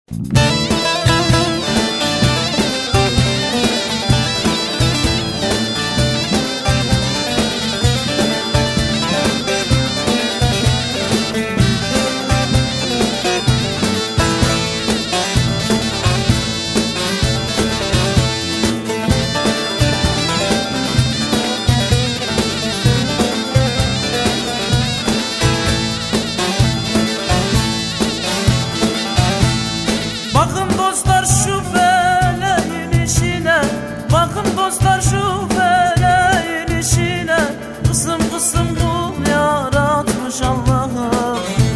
Bakın dostlar şu feleğin işine, bakın dostlar şu feleğin işine. Kısım kısım kul yaratmış Allah'ım.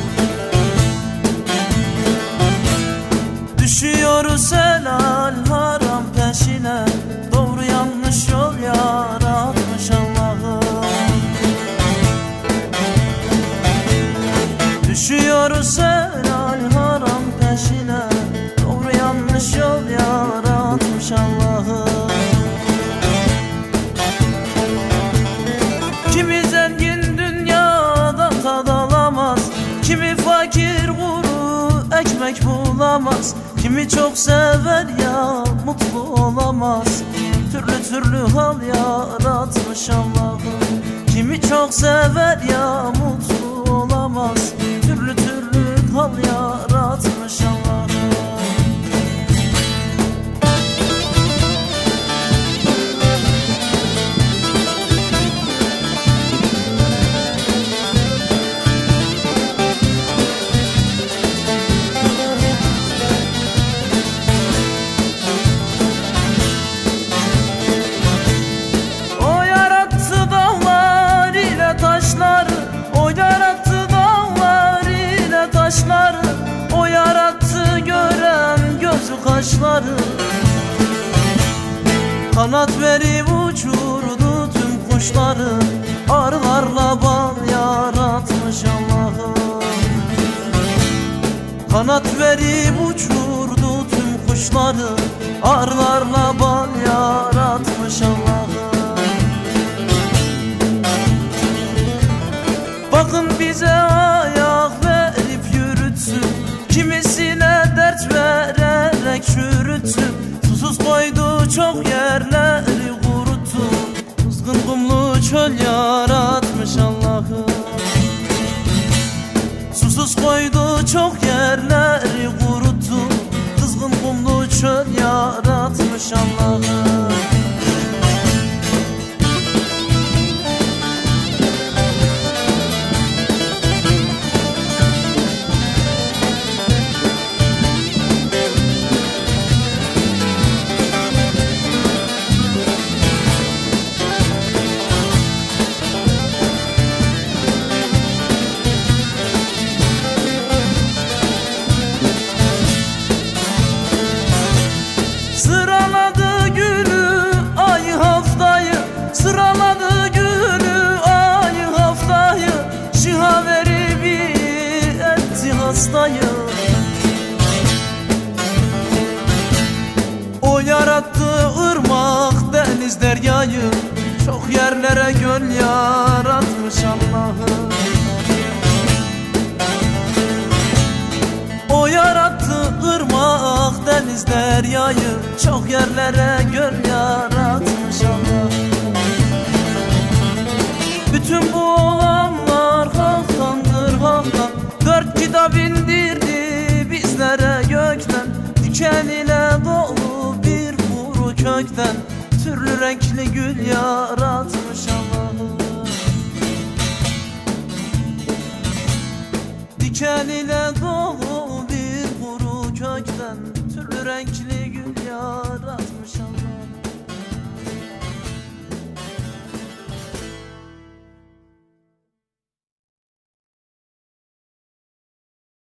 Düşüyoruz helal haram peşine, doğru yanlış yol yaratmış Allah'ım. Düşüyoruz helal haram peşine, doğru yanlış yol yaratmış Allah'ım. Kimi zengin dünyada tad alamaz, kimi fakir kuru ekmek bulamaz. Kimi çok sever ya mutlu olamaz, türlü türlü hal yaratmış Allah'ım. Kimi çok sever ya mutlu olamaz, türlü türlü hal yaratmış Allah'ım. O yarattı gören gözü kaşları, kanat verip uçurdu tüm kuşları. Arılarla bal yaratmış Allah'ım. Kanat verip uçurdu tüm kuşları, arılarla bal yaratmış Allah'ım. Bakın bize ayak verip yürütsün, kimisine dert vererek çürütsün. Susuz koydu çok yerleri kuruttu, kızgın kumlu çöl yaratmış Allah'ım. Susuz koydu çok yerleri kuruttu, kızgın kumlu çöl yaratmış Allah'ım. Sıraladı günü ay haftayı, sıraladı günü ay haftayı. Şiha verip etti hastayı. O yarattı ırmak deniz deryayı, çok yerlere göl yaratmış Allah'ım. O yarattı ırmak deniz deryayı, çok yerlere göl yaratmış Allah'ım. Bütün bu olanlar haktandır haktan, dört kitap indirdi bizlere gökten. Diken ile dolu bir kuru kökten, türlü renkli gül yaratmış Allah'ım. Diken ile